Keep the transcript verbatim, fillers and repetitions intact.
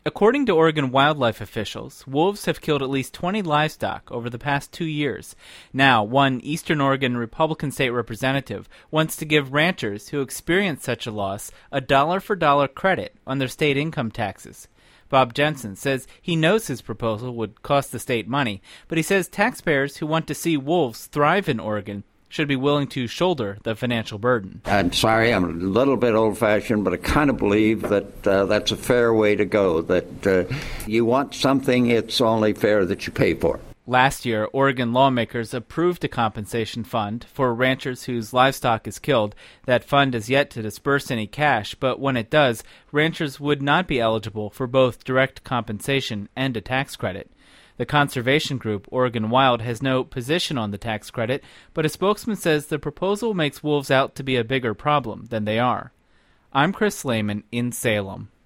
According to Oregon wildlife officials, wolves have killed at least twenty livestock over the past two years. Now, one Eastern Oregon Republican state representative wants to give ranchers who experience such a loss a dollar-for-dollar credit on their state income taxes. Bob Jensen says he knows his proposal would cost the state money, but he says taxpayers who want to see wolves thrive in Oregon should be willing to shoulder the financial burden. I'm sorry, I'm a little bit old-fashioned, but I kind of believe that uh, that's a fair way to go, that uh, you want something, it's only fair that you pay for. Last year, Oregon lawmakers approved a compensation fund for ranchers whose livestock is killed. That fund is yet to disperse any cash, but when it does, ranchers would not be eligible for both direct compensation and a tax credit. The conservation group Oregon Wild has no position on the tax credit, but a spokesman says the proposal makes wolves out to be a bigger problem than they are. I'm Chris Lehman in Salem.